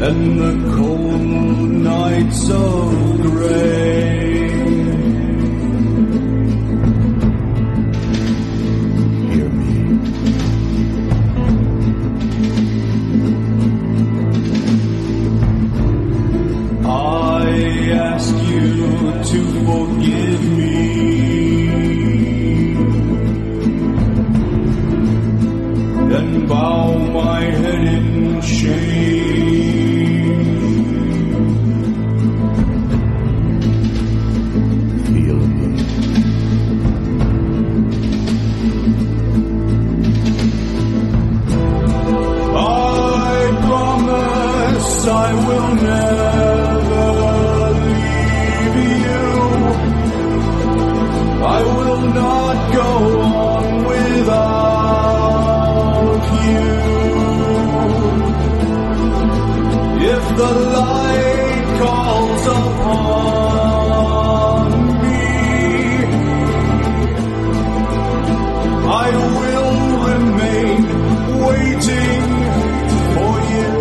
and the cold nights of gray. Hear me. I ask you to forgive me. And bow my head in shame. Feel me. I promise I will never leave you. I will not go on without you. If the light calls upon me, I will remain waiting for you.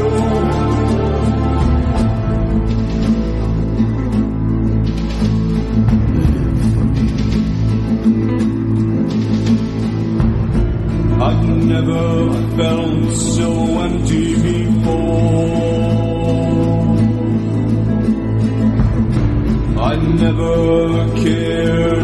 I've never felt so empty before. I never cared